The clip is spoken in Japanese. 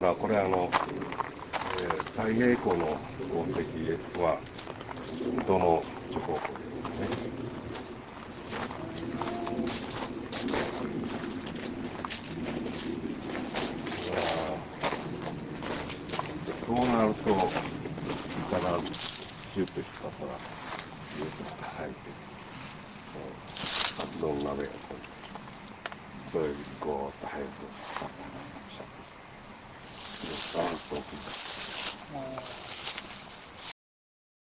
まあ、これ太平湖の宝石はどの地方ですね。そうなると下がシュッと光ったらずっと下生えて、カツ丼鍋をそれにこうと生えてパッパッパッパッシャッとしてガーッと奥に。